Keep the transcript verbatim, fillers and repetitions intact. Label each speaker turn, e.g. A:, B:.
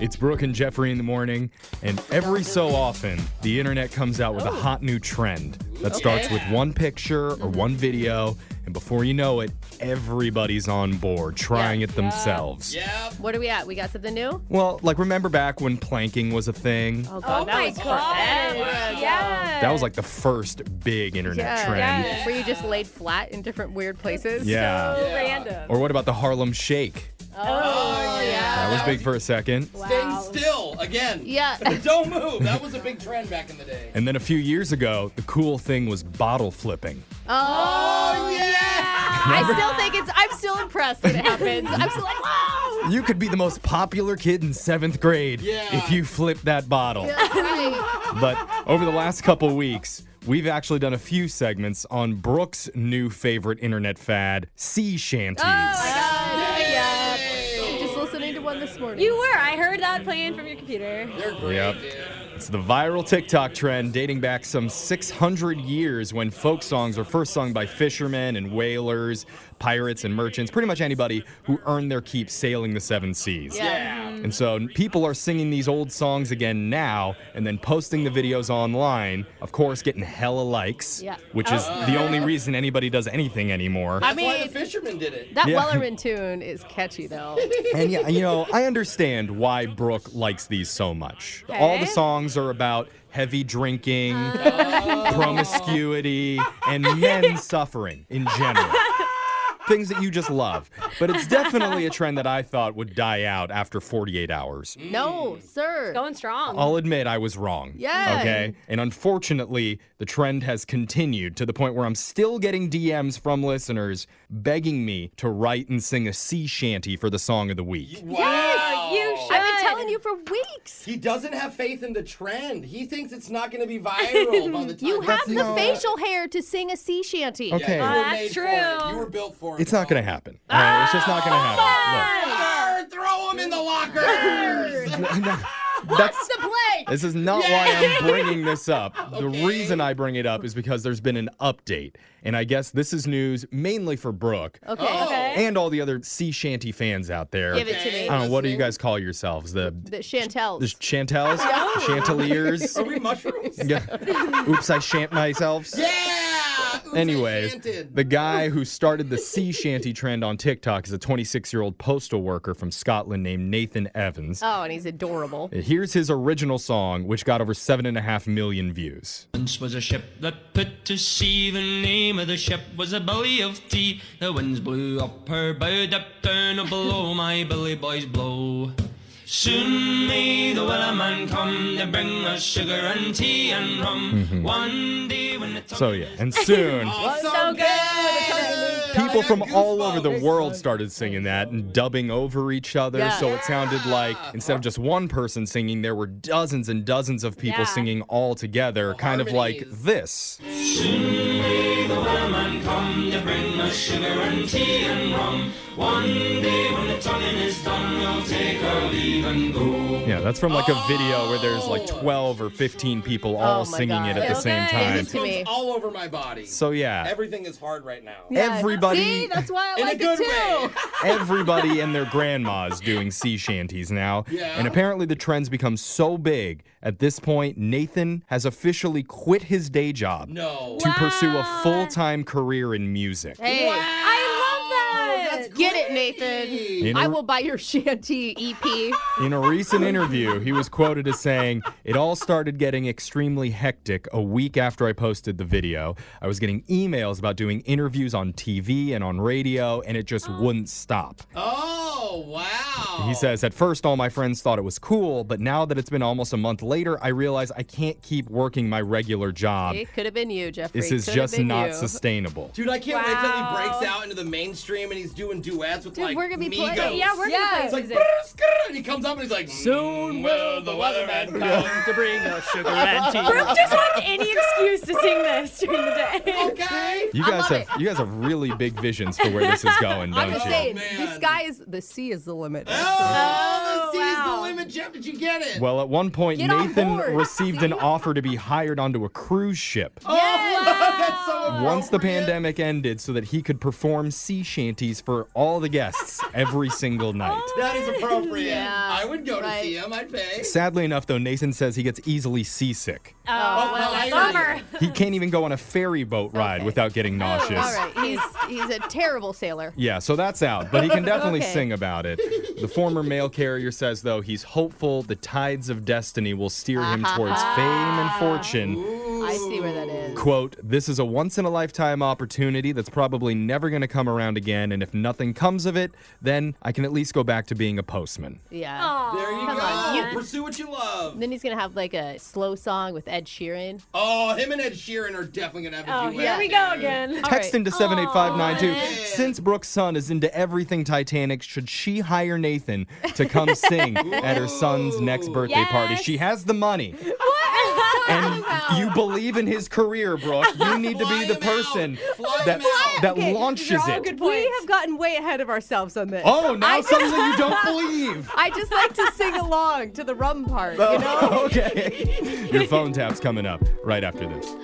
A: It's Brooke and Jeffrey in the morning, and every so often, the internet comes out with a hot new trend that starts with one picture or one video, and before you know it, everybody's on board trying
B: Yeah.
A: it themselves.
B: Yeah.
C: What are we at? We got something new?
A: Well, like remember back when planking was a thing?
C: Oh, God,
D: Oh
C: that
D: my
C: was
D: God.
C: forever.
D: Yeah.
A: That was like the first big internet
C: Yeah.
A: trend.
D: Yeah.
C: Where you just laid flat in different weird places.
A: Yeah.
D: So
B: Yeah.
D: random.
A: Or what about the Harlem Shake?
C: Oh, yeah.
A: That was big for a second.
B: Staying
D: Wow.
B: still again.
C: Yeah.
B: Don't move. That was a big trend back in the day.
A: And then a few years ago, the cool thing was bottle flipping.
C: Oh,
B: yeah.
C: I still think it's, I'm still impressed when it happens. I'm still like, wow.
A: You could be the most popular kid in seventh grade
B: Yeah.
A: if you flip that bottle.
C: That's right.
A: But over the last couple weeks, we've actually done a few segments on Brooke's new favorite internet fad, sea shanties.
C: Oh, my God.
B: Yay.
C: Yeah. Just listening to one this morning.
D: You were. I heard that playing from your computer.
B: They're great,
A: Yep.
B: dude.
A: It's the viral TikTok trend dating back some six hundred years when folk songs were first sung by fishermen and whalers, pirates and merchants, pretty much anybody who earned their keep sailing the seven seas.
B: Yeah.
A: And so people are singing these old songs again now and then posting the videos online, of course getting hella likes,
C: Yeah.
A: which is the only reason anybody does anything anymore.
B: That's why
C: mean-
B: the fishermen did it.
C: That
A: Yeah.
C: Wellerman tune is catchy, though.
A: And yeah, you know, I understand why Brooke likes these so much. All the
D: Okay.
A: songs are about heavy drinking, promiscuity, and men suffering in general. Things that you just love. But it's definitely a trend that I thought would die out after forty-eight hours.
C: No, sir.
D: Going strong.
A: I'll admit I was wrong.
C: Yay.
A: Okay? And unfortunately, the trend has continued to the point where I'm still getting D Ms from listeners begging me to write and sing a sea shanty for the song of the week.
B: Wow.
D: you should.
C: I've been telling you for weeks.
B: He doesn't have faith in the trend. He thinks it's not going to be viral by the time.
C: You have the
A: no-
C: facial hair to sing a sea shanty.
A: Okay.
B: Yeah, you
D: Oh,
B: were
D: that's
B: made for it.
D: true.
B: You were built for it.
A: It's not going to happen. All right? It's just not going to happen.
B: Arr, throw him in the locker.
A: Look. That's
C: What's the play?
A: This is not why I'm bringing this up. The reason I bring it up is because there's been an update. And I guess this is news mainly for Brooke
C: Okay.
B: Oh.
D: Okay.
A: and all the other sea shanty fans out there.
C: Give it to me.
A: I don't know, what do you
B: Listen.
A: guys call yourselves? The,
C: The Chantels.
A: the chantels? Chanteliers?
B: Are we mushrooms?
A: Yeah. Oops, I shant myself.
B: Yeah. Oops, I
A: Anyways,
B: shanted.
A: the guy who started the sea shanty trend on TikTok is a twenty-six-year-old postal worker from Scotland named Nathan Evans.
C: Oh, and he's adorable.
A: Here's his original song, which got over seven and a half million views.
E: Once was a ship that put to sea. The name of the ship was a billy of tea. The winds blew up her bow, dipped down below my billy boys blow. Soon may the wellerman come to bring us sugar and tea and rum. One day when the
A: So yeah, and soon
B: Oh, so,
D: So
B: good.
D: good.
A: people
B: I
A: from
B: got
A: all over the
B: goosebumps.
A: world started singing that and dubbing over each other.
C: Yeah.
A: So it sounded like instead of just one person singing, there were dozens and dozens of people
D: Yeah.
A: singing all together, kind of like
B: harmonies.
A: this.
E: may the wellerman come to bring us sugar and tea and rum. One day when the tonguing is done, we'll take our leave and go.
A: Yeah, that's from like a video where there's like twelve or fifteen people all
C: Oh my
A: singing
C: God.
A: it at the same
D: Okay.
A: time.
C: Give it to me.
B: It's all over my body.
A: So yeah,
B: Everything is hard right now.
C: Yeah.
A: everybody-
C: See, that's why I
B: In a
C: like
B: good
C: it too.
B: way.
A: everybody and their grandmas doing sea shanties now.
B: Yeah.
A: And apparently the trend's become so big, at this point, Nathan has officially quit his day job
B: No.
A: to pursue a
D: What?
A: full-time career in music.
C: Hey,
D: I love that.
B: That's
C: get it,
B: great.
C: Nathan.
A: In
C: I
A: a-
C: will buy your shanty E P.
A: In a recent interview, he was quoted as saying, "It all started getting extremely hectic a week after I posted the video. I was getting emails about doing interviews on T V and on radio, and it just wouldn't stop."
B: Oh, wow.
A: He says, "At first, all my friends thought it was cool, but now that it's been almost a month later, I realize I can't keep working my regular job.
C: It could have been you, Jeffrey.
A: This is
C: Could have
A: just
C: been
A: not
C: you.
A: sustainable."
B: Dude, I can't wait till he
D: Wow.
B: breaks out into the mainstream and he's doing duets with
C: Dude,
B: like
C: we're gonna be
B: Migos.
C: playing-
D: Yeah, we're
C: Yeah.
D: gonna
B: It's
D: play
B: like,
D: music.
B: and he comes up and he's like, soon will the weatherman come
E: to bring us sugar and tea.
D: Brooke just wants any excuse to sing this during the day.
B: Okay.
A: You
C: I
A: guys
C: love
A: have
C: it.
A: you guys have really big visions for where this is going,
C: I'm
A: don't
C: just
A: you?
C: saying,
B: man.
C: this guy is, the sea is the limit.
B: Oh,
D: Oh,
B: the sea's
D: wow.
B: the limit, Jeff. Did you get it?
A: Well, at one point,
C: Get on
A: Nathan
C: board.
A: received an offer to be hired onto a cruise ship.
B: oh,
D: Yes.
B: That's so
A: Once the
B: appropriate.
A: pandemic ended so that he could perform sea shanties for all the guests every single night.
B: That is appropriate.
C: Yeah,
B: I would go
C: right.
B: to see him. I'd pay.
A: Sadly enough, though, Nathan says he gets easily seasick.
D: Oh,
B: well,
D: that's
B: I-
D: a bummer.
A: He can't even go on a ferry boat ride
C: Okay.
A: without getting nauseous.
C: All right, he's he's a terrible sailor.
A: Yeah, so that's out, but he can definitely
C: Okay.
A: sing about it. The former mail carrier says, though, he's hopeful the tides of destiny will steer him towards fame and fortune.
C: I see where that is.
A: Quote, this is a once-in-a-lifetime opportunity that's probably never going to come around again, and if nothing comes of it, then I can at least go back to being a postman.
C: Yeah.
D: Aw.
B: There you
C: Come
B: go.
C: on, you-
B: Pursue what you love.
C: Then he's gonna have like a slow song with Ed Sheeran.
B: Oh, him and Ed Sheeran are definitely gonna have a
D: Oh,
B: duet.
D: here we go
B: dude.
D: again.
C: All
A: Text
C: right.
A: into seven eight five nine two.
B: man.
A: Since Brooke's son is into everything Titanic, should she hire Nathan to come sing at her son's next birthday party?
D: Yes.
A: She has the money. And you believe in his career, Brooke. You need to be
B: Fly
A: the
B: him
A: person
B: out. Fly
A: that,
B: him out.
A: that
C: Okay,
A: launches
D: they're all
A: it.
D: good
C: We
D: points.
C: have gotten way ahead of ourselves on this.
A: Oh, now something that you don't believe.
C: I just like to sing along to the rum part, you know?
A: Okay. Your phone tap's coming up right after this.